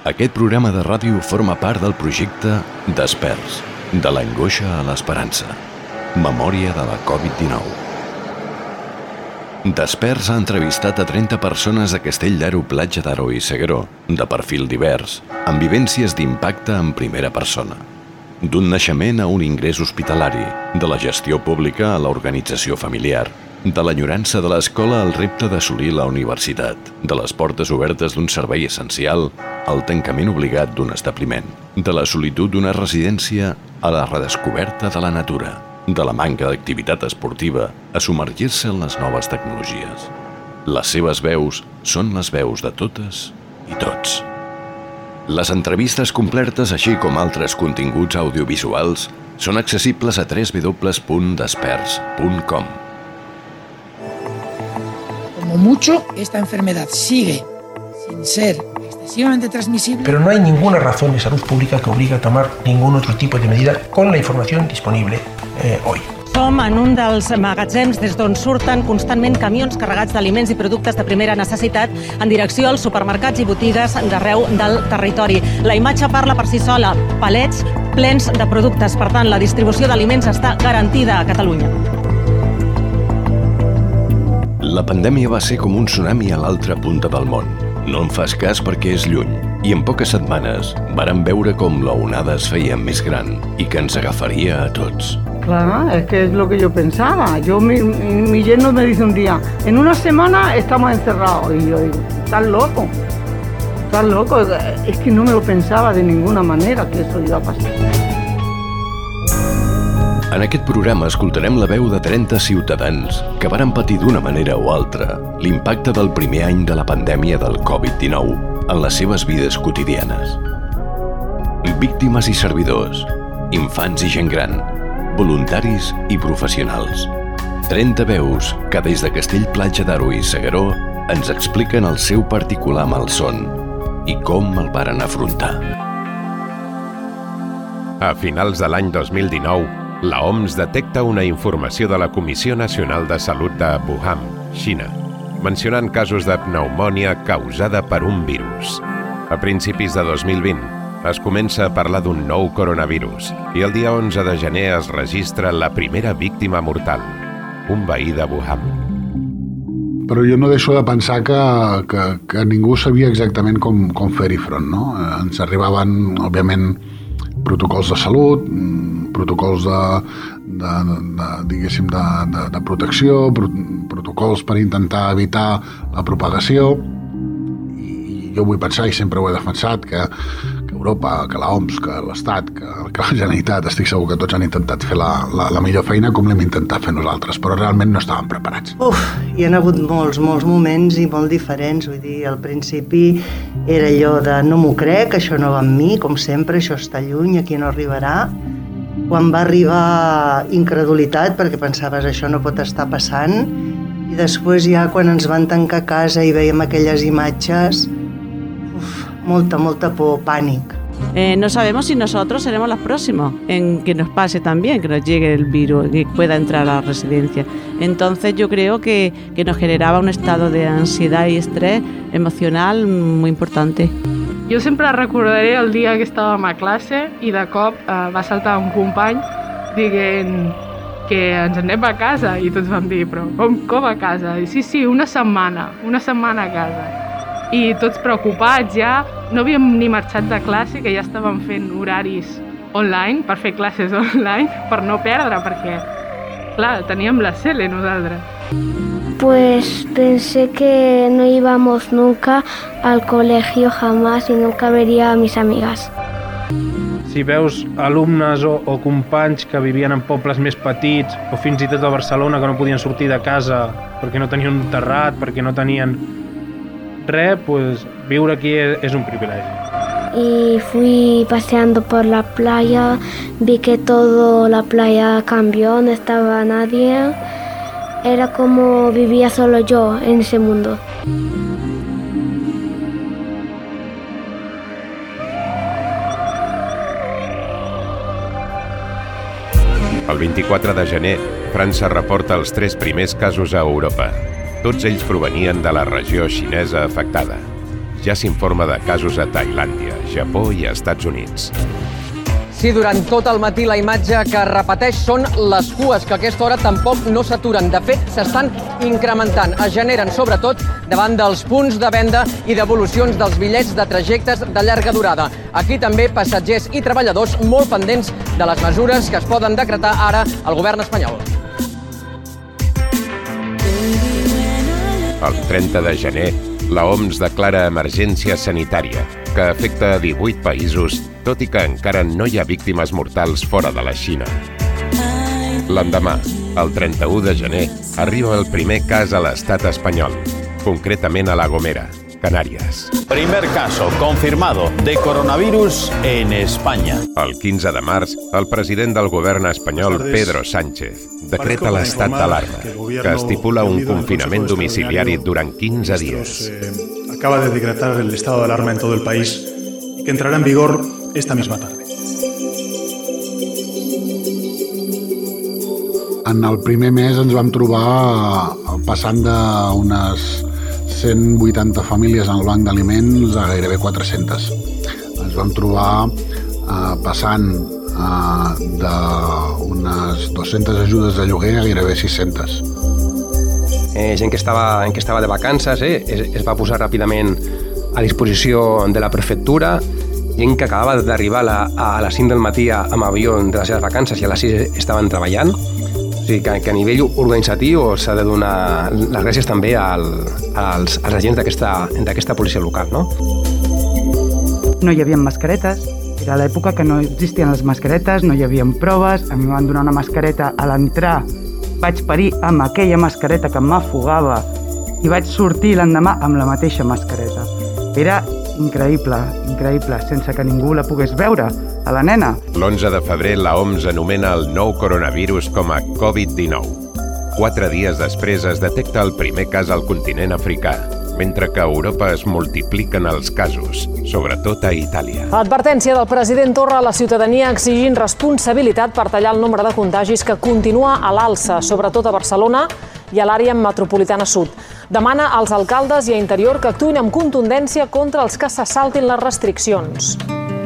Aquest programa de ràdio forma part del projecte Desperts, de l'angoixa a l'esperança. Memòria de la Covid-19. Desperts ha entrevistat a 30 persones a Castell d'Aro, Platja d'Aro i Segueró, de perfil divers, amb vivències d'impacte en primera persona. D'un naixement a un ingrés hospitalari, de la gestió pública a l'organització familiar, de l'enyorança de l'escola al repte d'assolir la universitat, de les portes obertes d'un servei essencial al tancament obligat d'un establiment, de la solitud d'una residència a la redescoberta de la natura, de la manca d'activitat esportiva a submergir-se en les noves tecnologies. Les seves veus són les veus de totes i tots. Les entrevistes completes, així com altres continguts audiovisuals, són accessibles a www.desperts.com. Como mucho, esta enfermedad sigue sin ser excesivamente transmisible. Pero no hay ninguna razón de salud pública que obligue a tomar ningún otro tipo de medida con la información disponible hoy. Som en un dels magatzems des d'on surten constantment camions carregats d'aliments i productes de primera necessitat en direcció als supermercats i botigues d'arreu del territori. La imatge parla per si sola, palets plens de productes. Per tant, la distribució d'aliments està garantida a Catalunya. La pandèmia va ser com un tsunami a l'altra punta del món. No en fas cas perquè és lluny, i en poques setmanes vàrem veure com la onada es feia més gran i que ens agafaria a tots. Claro, es que es lo que yo pensaba. Mi yerno me dice un día, en una semana estamos encerrados. Y yo digo, estás loco, es que no me lo pensaba de ninguna manera que eso iba a pasar. En aquest programa escoltarem la veu de 30 ciutadans que varen patir d'una manera o altra l'impacte del primer any de la pandèmia del Covid-19 en les seves vides quotidianes. Víctimes i servidors, infants i gent gran, voluntaris i professionals. 30 veus que des de Castell, Platja d'Aro i Segueró ens expliquen el seu particular malson i com el varen afrontar. A finals de l'any 2019, la OMS detecta una informació de la Comissió Nacional de Salut de Wuhan, Xina, mencionant casos de pneumònia causada per un virus. A principis de 2020, es comença a parlar d'un nou coronavirus i el dia 11 de gener es registra la primera víctima mortal, un veí de Wuhan. Però jo no deixo de pensar que ningú sabia exactament com fer-hi front, no? Ens arribaven, òbviament, protocols de salut, protocols de protecció, protocols per intentar evitar la propagació, i jo vull pensar, i sempre ho he defensat, que Europa, que l'OMS, que l'Estat, que la Generalitat, estic segur que tots han intentat fer la millor feina com l'hem intentat fer nosaltres, però realment no estàvem preparats. Hi ha hagut molts moments i molt diferents, vull dir, al principi era allò de no m'ho crec, això no va amb mi, com sempre, això està lluny, aquí no arribarà. Quan va arribar incredulitat, perquè pensaves això no pot estar passant, i després ja quan ens van tancar a casa i veiem aquelles imatges, molta por, pànic. No sabemos si nosotros seremos los próximos en que nos pase también, que nos llegue el virus, que pueda entrar a la residencia. Entonces yo creo que nos generaba un estado de ansiedad y estrés emocional muy importante. Jo sempre recordaré el dia que estàvem a classe i de cop va saltar un company dient que ens anem a casa i tots vam dir, però com a casa? I sí, una setmana a casa. I tots preocupats ja, no havíem ni marxat de classe, que ja estàvem fent horaris online, per fer classes online, per no perdre, perquè, clar, teníem la Cele nosaltres. Pues pensé que no íbamos nunca al colegio jamás y nunca vería a mis amigas. Si veus alumnes o companys que vivien en pobles més petits o fins i tot a Barcelona que no podien sortir de casa perquè no tenien un terrat, perquè no tenien res, pues viure aquí és un privilegi. Y fui paseando por la playa, vi que toda la playa cambió, no estaba nadie. Era como vivía solo yo en ese mundo. El 24 de gener, França reporta els 3 primers casos a Europa. Tots ells provenien de la regió xinesa afectada. ja s'informa de casos a Tailàndia, Japó i Estats Units. Sí, durant tot el matí la imatge que es repeteix són les cues, que a aquesta hora tampoc no s'aturen. De fet, s'estan incrementant. Es generen, sobretot, davant dels punts de venda i devolucions dels bitllets de trajectes de llarga durada. Aquí també passatgers i treballadors molt pendents de les mesures que es poden decretar ara al govern espanyol. El 30 de gener, la OMS declara emergència sanitària, que afecta a 18 països, tot i que encara no hi ha víctimes mortals fora de la Xina. L'endemà, el 31 de gener, arriba el primer cas a l'estat espanyol, concretament a La Gomera, Canàries. Primer caso confirmado de coronavirus en España. El 15 de març, el president del govern espanyol, Pedro Sánchez, decreta l'estat d'alarma, que estipula un confinament domiciliari durant 15 dies. Acaba de decretar el estado de alarma en todo el país y que entrará en vigor esta misma tarde. En el primer mes ens vam trobar passant d'unes 180 famílies en el banc d'aliments a gairebé 400. Ens vam trobar passant d'unes 200 ajudes de lloguer a gairebé 600. Gent que estava de vacances es va posar ràpidament a disposició de la prefectura, gent que acabava d'arribar a les 5 del matí amb avió de les seves vacances i a les 6 estaven treballant. O sigui que a nivell organitzatiu s'ha de donar les gràcies també als agents d'aquesta policia local, no? No hi havia mascaretes, era l'època que no existien les mascaretes, no hi havia proves, a mi em van donar una mascareta a l'entrar, vaig parir amb aquella mascareta que m'afogava i vaig sortir l'endemà amb la mateixa mascareta. Era increïble, increïble, sense que ningú la pogués veure, a la nena. L'11 de febrer, la OMS anomena el nou coronavirus com a Covid-19. 4 dies després es detecta el primer cas al continent africà, mentre que a Europa es multipliquen els casos, sobretot a Itàlia. Advertència del president Torra a la ciutadania exigint responsabilitat per tallar el nombre de contagis que continua a l'alça, sobretot a Barcelona i a l'àrea metropolitana sud. Demana als alcaldes i a Interior que actuïn amb contundència contra els que se saltin les restriccions.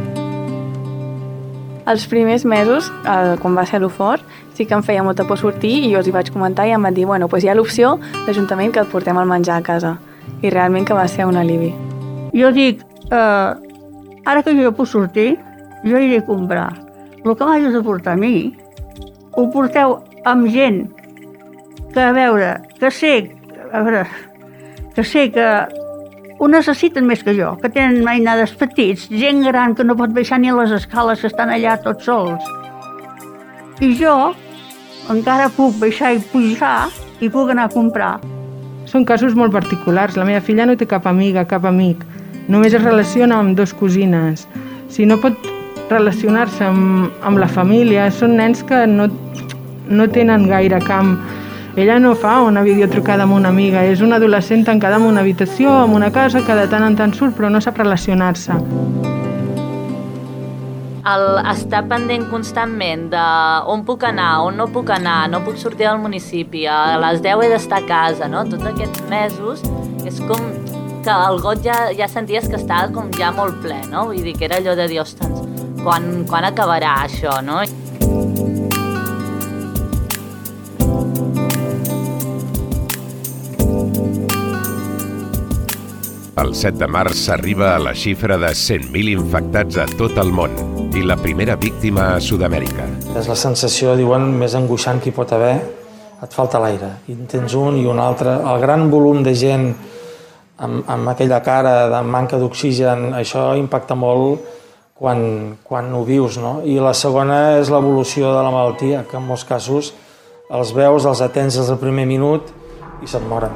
Els primers mesos, quan va ser l'Ufort, sí que em feia molta por sortir i jo els hi vaig comentar i em van dir, bueno, doncs hi ha l'opció d'Ajuntament que et portem el menjar a casa. I realment que va ser un alivi. Jo dic, ara que jo puc sortir, jo iré a comprar. El que m'hagis de portar a mi, ho porteu amb gent que, a veure, que sé que ho necessiten més que jo, que tenen mainades petits, gent gran que no pot baixar ni a les escales, que estan allà tots sols. I jo encara puc baixar i pujar i puc anar a comprar. Són casos molt particulars. La meva filla no té cap amiga, cap amic. Només es relaciona amb 2 cosines. Si no pot relacionar-se amb la família, són nens que no tenen gaire camp. Ella no fa una videotrucada amb una amiga. És una adolescent tancada en una habitació, en una casa, que de tant en tant surt, però no sap relacionar-se. El estar pendent constantment de on puc anar, on no puc anar, no puc sortir del municipi, a les 10 he d'estar a casa, no? Tots aquests mesos és com que el got ja senties que estava com ja molt ple, no? Vull dir que era allò de dir, ostres, quan acabarà això, no? El 7 de març s'arriba a la xifra de 100.000 infectats a tot el món i la primera víctima a Sud-amèrica. És la sensació, diuen, més angoixant que hi pot haver. Et falta l'aire. I en tens un i un altre. El gran volum de gent amb aquella cara de manca d'oxigen, això impacta molt quan ho vius, no? I la segona és l'evolució de la malaltia, que en molts casos els veus, els atens des del primer minut i se't moren.